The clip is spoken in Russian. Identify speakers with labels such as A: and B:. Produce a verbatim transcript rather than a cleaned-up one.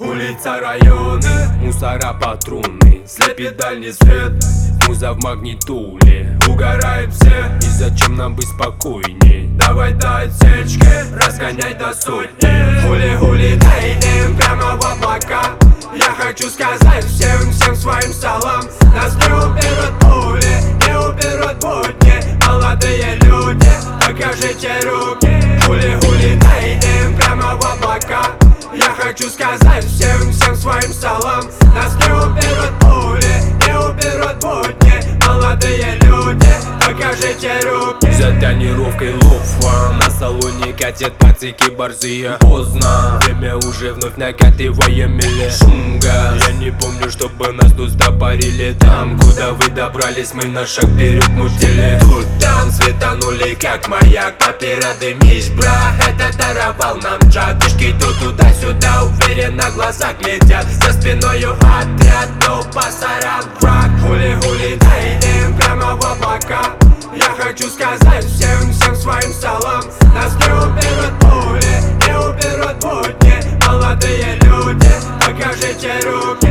A: Улица, районы, мусора, патруны, слепит дальний свет, муза в магнитуле. Угорают все, и зачем нам быть спокойней? Давай до отсечки, разгоняй до сотни. Хули-хули, доедем прямо в облака. Я хочу сказать всем, всем своим салам. Нас не уберут пули, не уберут будни. Молодые люди, покажите руки. Хули-хули, доедем прямо в облака. Я хочу сказать всем, всем своим салам. Нас не уберут пули, не уберут будни. Молодые люди, покажите руки.
B: За тонировкой лофа на салоне катят пацики борзые. Поздно, время уже вновь накатываем мили. Шумга, я не помню, чтобы нас тут стопорили. Там, куда вы добрались, мы на шаг вперед мутили.
A: Тут там светанули, как маяк. Папирады миш, бра, это даровал нам Джак. Пешки тут туда-сюда, уверенно глаза глядят. За спиною отряд, но пасаран враг. Хули-хули, доедем прямо в облака. Я хочу сказать всем, всем своим салам. Нас не уберут пули, не уберут будни. Молодые люди, покажите руки.